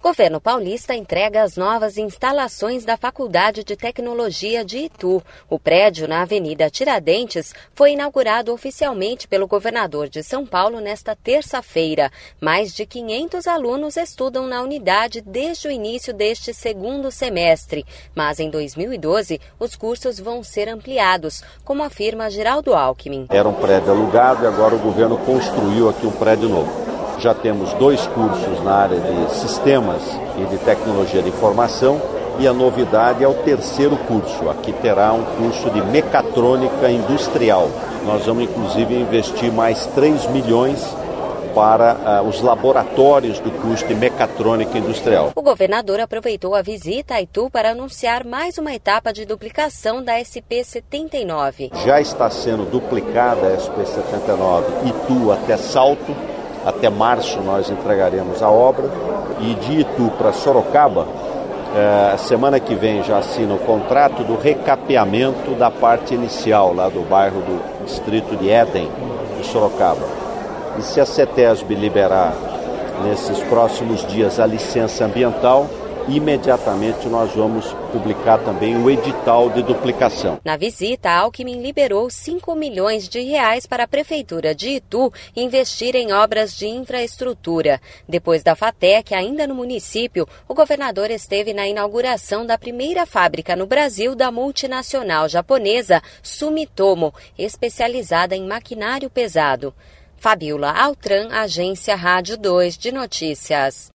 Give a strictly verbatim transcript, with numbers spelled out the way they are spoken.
Governo paulista entrega as novas instalações da Faculdade de Tecnologia de Itu. O prédio na Avenida Tiradentes foi inaugurado oficialmente pelo governador de São Paulo nesta terça-feira. Mais de quinhentos alunos estudam na unidade desde o início deste segundo semestre. Mas em dois mil e doze, os cursos vão ser ampliados, como afirma Geraldo Alckmin. Era um prédio alugado e agora o governo construiu aqui um prédio novo. Já temos dois cursos na área de sistemas e de tecnologia de informação e a novidade é o terceiro curso. Aqui terá um curso de mecatrônica industrial. Nós vamos inclusive investir mais três milhões para uh, os laboratórios do curso de mecatrônica industrial. O governador aproveitou a visita a Itu para anunciar mais uma etapa de duplicação da S P setenta e nove. Já está sendo duplicada a S P setenta e nove Itu até Salto. Até março nós entregaremos a obra e de Itu para Sorocaba, é, semana que vem já assina o contrato do recapeamento da parte inicial lá do bairro do distrito de Éden, de Sorocaba. E se a CETESB liberar nesses próximos dias a licença ambiental, imediatamente nós vamos publicar também o edital de duplicação. Na visita, Alckmin liberou cinco milhões de reais para a Prefeitura de Itu investir em obras de infraestrutura. Depois da FATEC, ainda no município, o governador esteve na inauguração da primeira fábrica no Brasil da multinacional japonesa Sumitomo, especializada em maquinário pesado. Fabiola Altran, Agência Rádio dois de Notícias.